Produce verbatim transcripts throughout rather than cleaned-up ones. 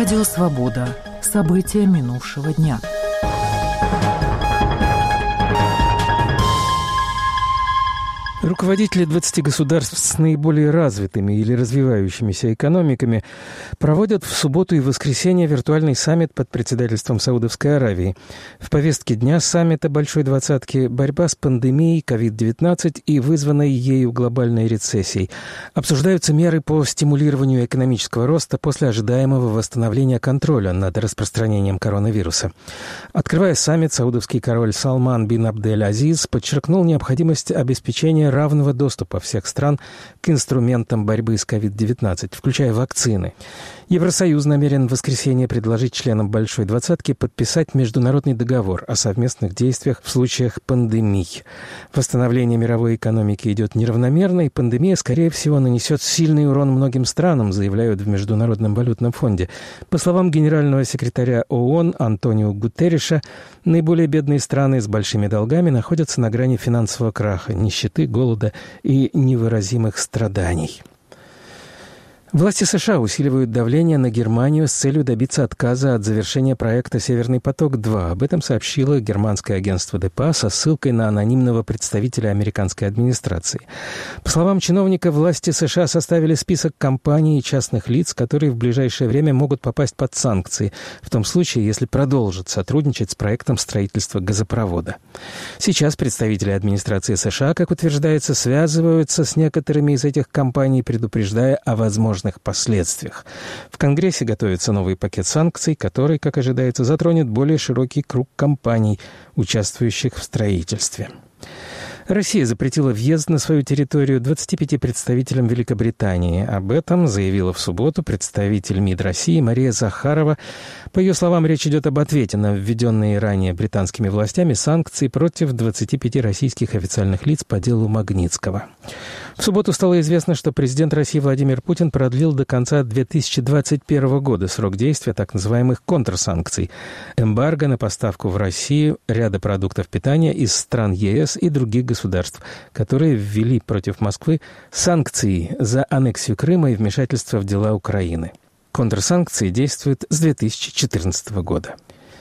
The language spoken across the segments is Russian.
Радио «Свобода». События минувшего дня. Руководители двадцати государств с наиболее развитыми или развивающимися экономиками проводят в субботу и воскресенье виртуальный саммит под председательством Саудовской Аравии. В повестке дня саммита Большой двадцатки борьба с пандемией ковид девятнадцать и вызванной ею глобальной рецессией. Обсуждаются меры по стимулированию экономического роста после ожидаемого восстановления контроля над распространением коронавируса. Открывая саммит, саудовский король Салман бин Абдель-Азиз подчеркнул необходимость обеспечения равного доступа всех стран к инструментам борьбы с ковид девятнадцать, включая вакцины. Евросоюз намерен в воскресенье предложить членам Большой двадцатки подписать международный договор о совместных действиях в случаях пандемий. Восстановление мировой экономики идет неравномерно, и пандемия, скорее всего, нанесет сильный урон многим странам, заявляют в Международном валютном фонде. По словам генерального секретаря ООН Антонио Гутерриша, наиболее бедные страны с большими долгами находятся на грани финансового краха, нищеты, голода и невыразимых страданий. Власти США усиливают давление на Германию с целью добиться отказа от завершения проекта «Северный поток-два». Об этом сообщило германское агентство ДПА со ссылкой на анонимного представителя американской администрации. По словам чиновника, власти США составили список компаний и частных лиц, которые в ближайшее время могут попасть под санкции, в том случае, если продолжат сотрудничать с проектом строительства газопровода. Сейчас представители администрации США, как утверждается, связываются с некоторыми из этих компаний, предупреждая о возможности последствиях. В Конгрессе готовится новый пакет санкций, который, как ожидается, затронет более широкий круг компаний, участвующих в строительстве. Россия запретила въезд на свою территорию двадцати пяти представителям Великобритании. Об этом заявила в субботу представитель МИД России Мария Захарова. По ее словам, речь идет об ответе на введенные ранее британскими властями санкции против двадцати пяти российских официальных лиц по делу Магнитского. В субботу стало известно, что президент России Владимир Путин продлил до конца две тысячи двадцать первого года срок действия так называемых контрсанкций – эмбарго на поставку в Россию ряда продуктов питания из стран ЕС и других государств, которые ввели против Москвы санкции за аннексию Крыма и вмешательство в дела Украины. Контрсанкции действуют с две тысячи четырнадцатого года.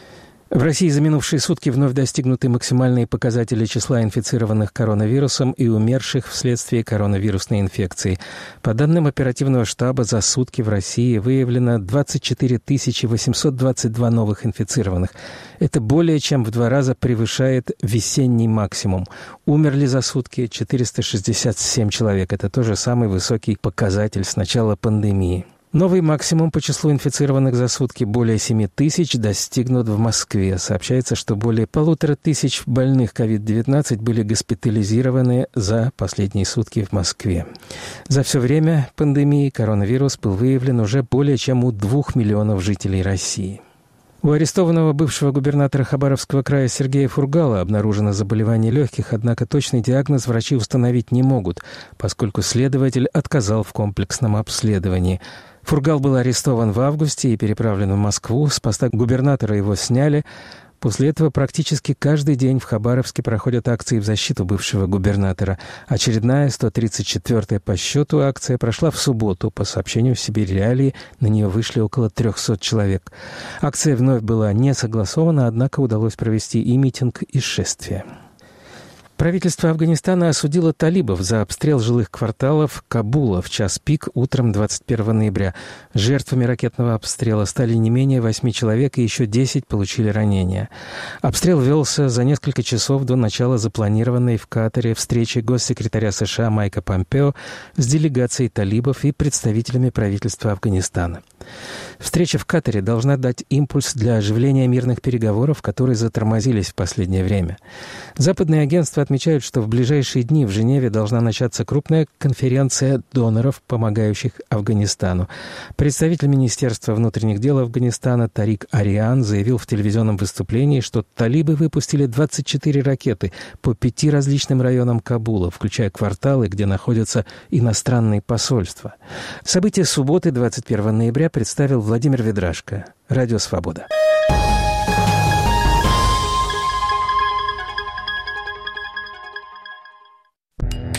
В России за минувшие сутки вновь достигнуты максимальные показатели числа инфицированных коронавирусом и умерших вследствие коронавирусной инфекции. По данным оперативного штаба, за сутки в России выявлено двадцать четыре тысячи восемьсот двадцать два новых инфицированных. Это более чем в два раза превышает весенний максимум. Умерли за сутки четыреста шестьдесят семь человек. Это тоже самый высокий показатель с начала пандемии. Новый максимум по числу инфицированных за сутки более семи тысяч достигнут в Москве. Сообщается, что более полутора тысяч больных ковид девятнадцать были госпитализированы за последние сутки в Москве. За все время пандемии коронавирус был выявлен уже более чем у двух миллионов жителей России. У арестованного бывшего губернатора Хабаровского края Сергея Фургала обнаружено заболевание легких, однако точный диагноз врачи установить не могут, поскольку следователь отказал в комплексном обследовании. Фургал был арестован в августе и переправлен в Москву. С поста губернатора его сняли. После этого практически каждый день в Хабаровске проходят акции в защиту бывшего губернатора. Очередная, сто тридцать четвёртая по счету акция прошла в субботу. По сообщению «Сибирь Реалии» на нее вышли около трехсот человек. Акция вновь была не согласована, однако удалось провести и митинг, и шествие. Правительство Афганистана осудило талибов за обстрел жилых кварталов Кабула в час пик утром двадцать первого ноября. Жертвами ракетного обстрела стали не менее восьми человек, и еще десять получили ранения. Обстрел велся за несколько часов до начала запланированной в Катаре встречи госсекретаря США Майка Помпео с делегацией талибов и представителями правительства Афганистана. Встреча в Катаре должна дать импульс для оживления мирных переговоров, которые затормозились в последнее время. Западные агентства отмечают, что в ближайшие дни в Женеве должна начаться крупная конференция доноров, помогающих Афганистану. Представитель Министерства внутренних дел Афганистана Тарик Ариан заявил в телевизионном выступлении, что талибы выпустили двадцать четыре ракеты по пяти различным районам Кабула, включая кварталы, где находятся иностранные посольства. События субботы двадцать первого ноября представил Владимир Ведрашко. Радио «Свобода».